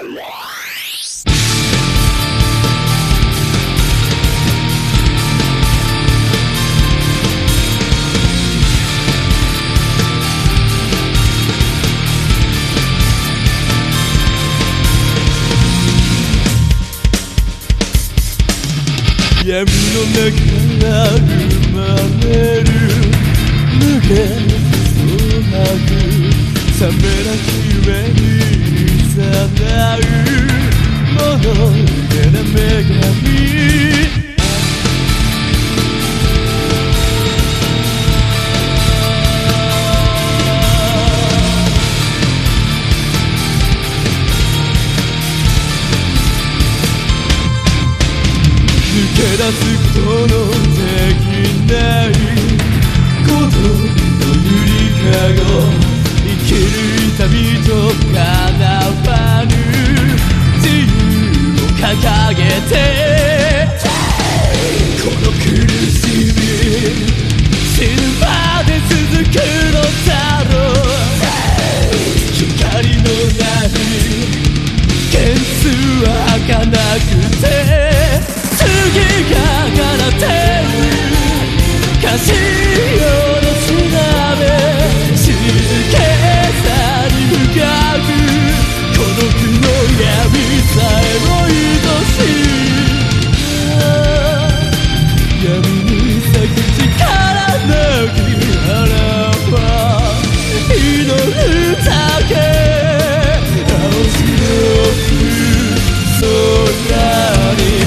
闇の中から生まれる無限の白冷めなき夢に誘うものけな女神抜け出すことのできない孤独のゆりかご生きる痛みと叶わぬ自由を掲げてこの苦しみ死ぬまで続くのだろう光のない現実は儚くて次が叶ってる歌詞をのしなべ静けさに向かう孤独の闇さえも愛しい闇に咲く力なき花は祈るだけ青白く空に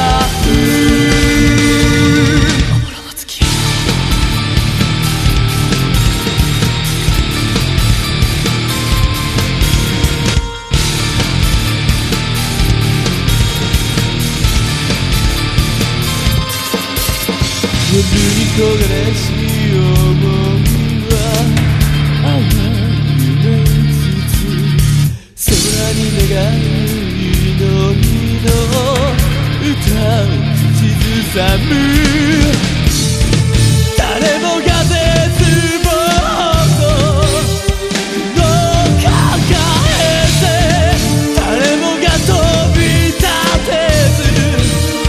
夜に焦がれし想いは淡い夢つつ空に願う祈りの歌を口ずさむ誰もが絶望と苦悩抱えて誰もが飛び立てず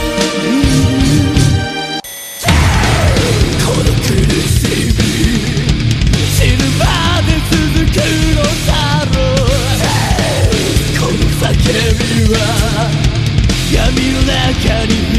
死ぬまで続くのだろうこの叫びは闇の中に